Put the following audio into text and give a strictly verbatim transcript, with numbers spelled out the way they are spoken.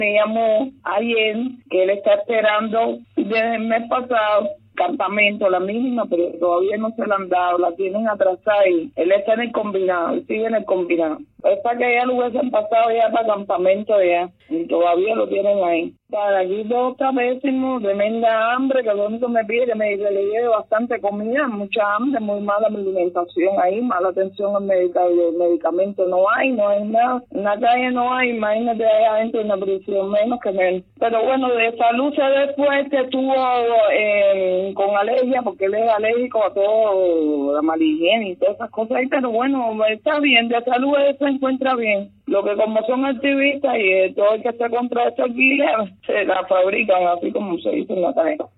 Me llamó ayer que él está esperando desde el mes pasado campamento, la mínima, pero todavía no se la han dado, la tienen atrasada y él está en el combinado, él sigue en el combinado. Es para que ya lo hubiesen pasado ya para campamento ya, y todavía lo tienen ahí. Para aquí todo está pésimo, tremenda hambre, que lo único que me pide que me le lleve bastante comida, mucha hambre, muy mala alimentación ahí, mala atención al medica, el medicamento no hay, no hay nada, en la calle no hay, imagínate allá adentro en la prisión, menos que menos. Pero bueno, de salud se después que estuvo eh, con alergia, porque él es alérgico a todo, la mala higiene y todas esas cosas ahí, pero bueno, está bien, de salud él se encuentra bien. Lo que como son activistas y todo el que está contra esta guía, se la fabrican así como se dice en la calle.